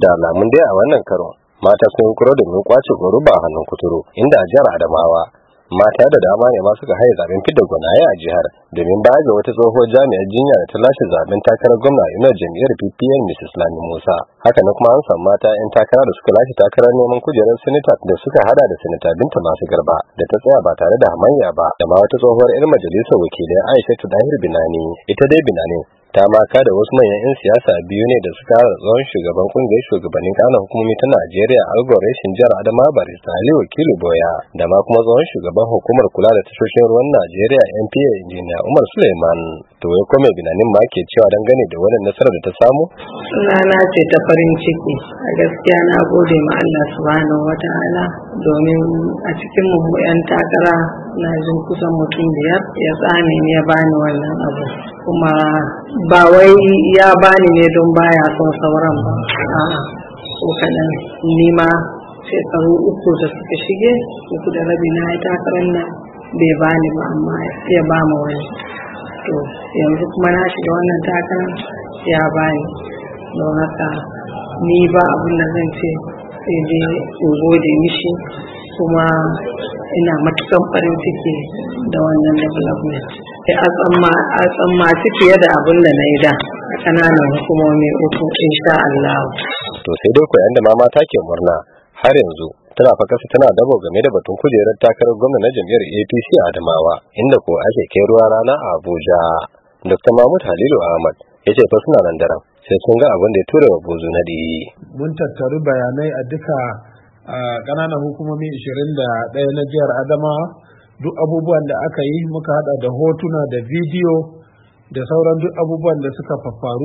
Da alamun dai a wannan karon mata sun yi kuro domin kwace goruba a hannun kuturu, inda a jihar Adamawa mata da dama ne ma suka haye zaben fidda gwanaye a jihar, domin baya ga wata tsohuwar jami'ar jinya da ta lashe zaben takarar gwamna a jam'iyyar PPN Mrs. Lami Musa. Haka nan kuma an samu mata 'yan takara da suka lashe takarar neman kujerar sinita da suka hada da sinita Binta Masu Garba da ta tsaya ba tare da hamayya ba, da ma wata tsohuwar 'yar majalisar wakilai Aishatu Dahir Binani. Ita dai Binani ta maka da wasu manyan 'yan siyasa biyu ne da suka hada tsohon shugaban kungiyar shugabannin ƙananan hukumomi ta Najeriya Algoreshin jihar Adamawa Barista Ali Wakilu Boya, da ma kuma tsohon shugaban hukumar kula da tashoshin ruwan Najeriya NPA Injiniya Umar Suleiman. To wai ko mai Binanin ma ke cewa dangane da wannan nasarar da ta samu? Sunana ce ta farin ciki. A gaskiya na gode ma Allah subhanahu wataala, domin a cikin mu 'yan takara na jin kusan mutum 5 ya tsane ne ya bani wannan abu. Kuma ba wai ya bani ne don baya son sauran ba, a'a, ko kaɗan. Ni ma shekaru 3 da suka shige, 3 da rabi na ya takarar nan bai bani ba, amma ya ba mu wani. To yanzu kuma na shiga wannan takarar ya bani, don haka ni ba abin da zan ce sai dai in gode mishi, kuma ina matukan farin ciki da wannan development. A tsammaci fiye da abin da na yi da a ƙananan hukumomi 3 insha Allah. To sai dai koyan da ma mata ke murna har yanzu tana fakasa tana dabo game da batun kujerar takarar gwamna na jam'iyyar APC a Adamawa, inda ko ake kai ruwa rana a Abuja. Dr. Mahmud Halilu Ahmad ya ce fa suna nan daren sai sun ga abin da ya tura wa bozu nadi. Mun tattaru bayanai a duka ƙananan hukumomi 21 na jihar Adamawa. Duk abubuwan da aka yi muka hada da hotuna da bidiyo da sauran duk abubuwan da suka faru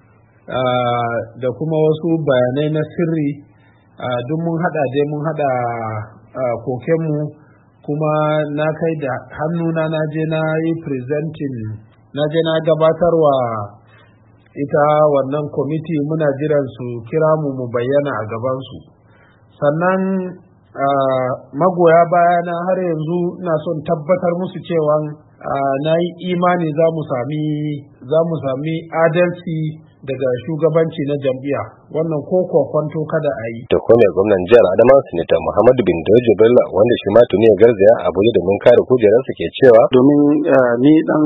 da kuma wasu bayanai na sirri, duk mun hada kokenmu, kuma na kai da hannuna na je na yi presenting, na je na gabatarwa ita wannan kwamiti. Muna jiran su kira mu bayyana a gabansu. Sannan magoya bayana har yanzu ina son tabbatar musu cewa na yi imani za mu sami adalci daga shugabanci na jam'iyya, wannan ko kwanto kada a yi. Da kome gwamnan jihar Adamawa Sinita Muhammadu Bindoje Bello, wanda shi ma tuni ya garzaya Abuja domin kare kujerarsa, ke cewa domin ni dan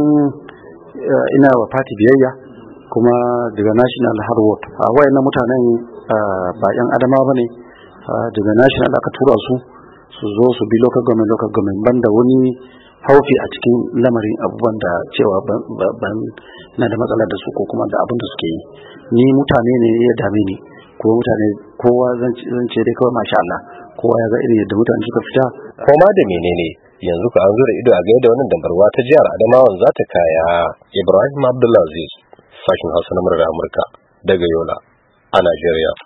ina wa party biyayya, kuma daga national har ward wayannan mutanen ba yan Adamawa bane, daga national aka tura su zo su bi local government banda wani haufi a cikin lamarin abubuwan da cewa ban na da matsala da su ko kuma da abin da suke yi. Ni mutane ne ya dame ni, kuma mutane kowa zan ce dai kawai masha Allah, kowa ya ga irin yadda mutane suka fita. Koma da menene yanzu ka an zura ido a ga yadda wannan dambarwa ta jihar Adamawa za ta kaya. Ibrahim Abdulaziz, sashin Hausa na Amurka daga Yola a Najeriya.